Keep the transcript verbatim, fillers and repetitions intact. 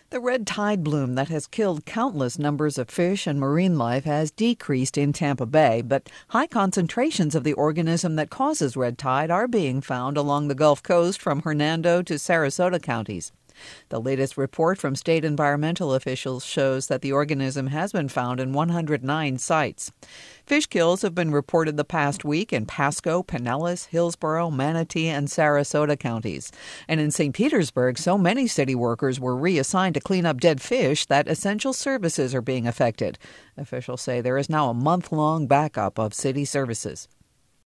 The red tide bloom that has killed countless numbers of fish and marine life has decreased in Tampa Bay, but high concentrations of the organism that causes red tide are being found along the Gulf Coast from Hernando to Sarasota counties. The latest report from state environmental officials shows that the organism has been found in one hundred nine sites. Fish kills have been reported the past week in Pasco, Pinellas, Hillsborough, Manatee, and Sarasota counties. And in Saint Petersburg, so many city workers were reassigned to clean up dead fish that essential services are being affected. Officials say there is now a month-long backup of city services.